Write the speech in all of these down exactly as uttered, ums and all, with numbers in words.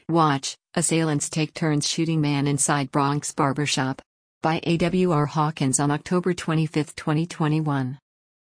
Watch, assailants take turns shooting man inside Bronx barbershop. By A W R Hawkins on October twenty-fifth, twenty twenty-one.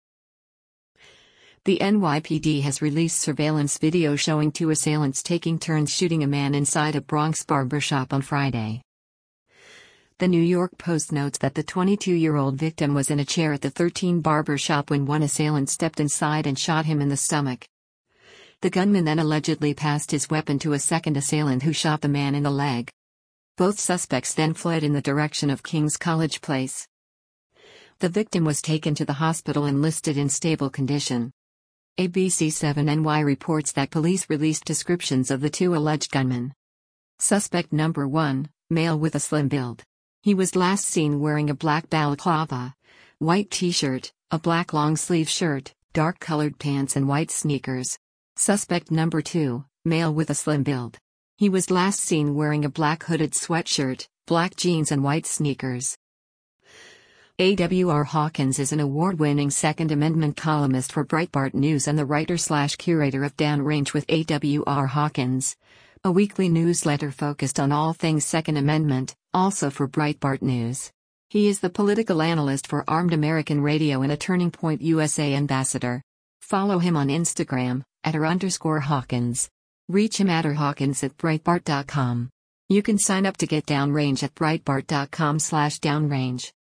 The N Y P D has released surveillance video showing two assailants taking turns shooting a man inside a Bronx barbershop on Friday. The New York Post notes that the twenty-two-year-old victim was in a chair at the thirteen barber shop when one assailant stepped inside and shot him in the stomach. The gunman then allegedly passed his weapon to a second assailant who shot the man in the leg. Both suspects then fled in the direction of Kings College Place. The victim was taken to the hospital and listed in stable condition. A B C seven N Y reports that police released descriptions of the two alleged gunmen. Suspect number one, male with a slim build. He was last seen wearing a black balaclava, white t-shirt, a black long-sleeve shirt, dark-colored pants and white sneakers. Suspect number two, male with a slim build. He was last seen wearing a black hooded sweatshirt, black jeans and white sneakers. A W R Hawkins is an award-winning Second Amendment columnist for Breitbart News and the writer-slash-curator of Downrange with A W R Hawkins, a weekly newsletter focused on all things Second Amendment, also for Breitbart News. He is the political analyst for Armed American Radio and a Turning Point U S A ambassador. Follow him on Instagram, at r underscore Hawkins. Reach him at r Hawkins at Breitbart dot com. You can sign up to get Downrange at Breitbart dot com slash Downrange.